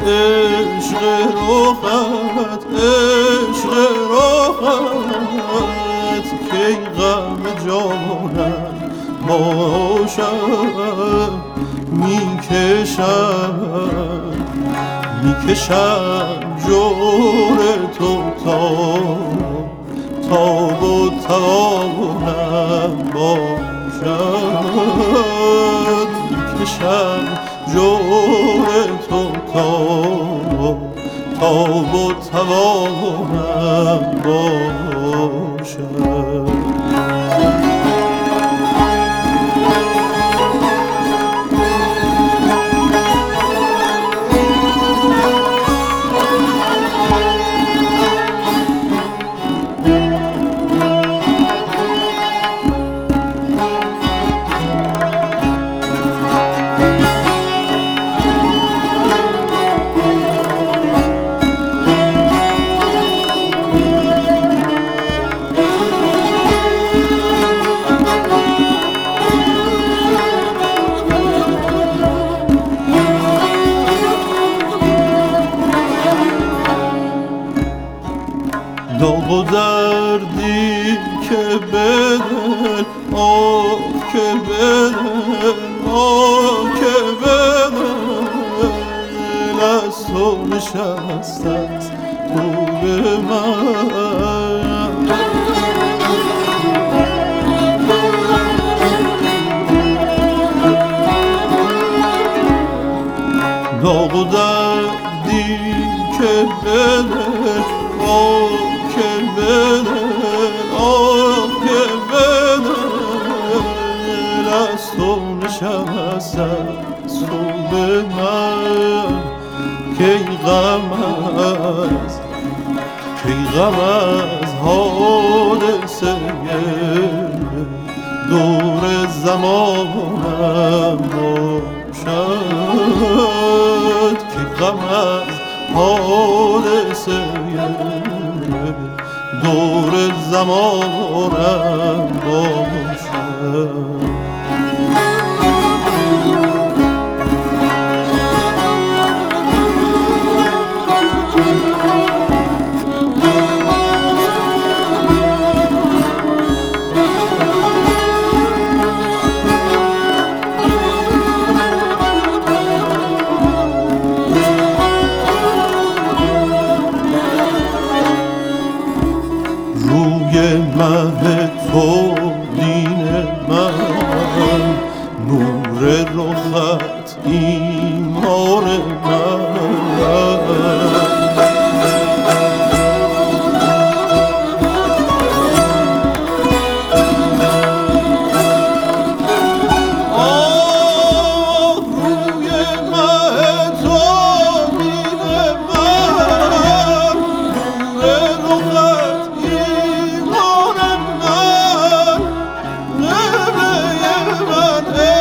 عشق رخت کی غم جانم باشم میکشم جور تو تا و توانم باشد میکشم جور تو تا و توانم باشد داغ و دردی که بدل که بدل از تو نشسته است روی من داغ و دردی که بدل که بدل از تو نشسته است روی من کی غم از حادثه دور زمانم باشد کی غم از حادثه دور زمانم باشد مه تو دین من نور رخت ایمان من